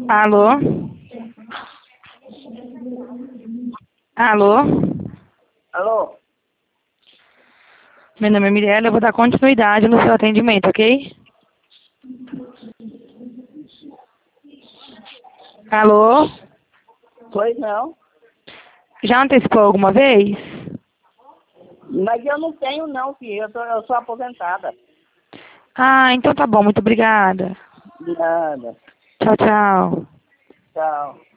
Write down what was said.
Alô? Alô? Alô? Meu nome é Mirella, eu vou dar continuidade no seu atendimento, ok? Alô? Pois não. Já antecipou alguma vez? Mas eu não tenho não, filho. Eu sou aposentada. Ah, então tá bom, muito obrigada. De nada. Tchau, tchau. Tchau.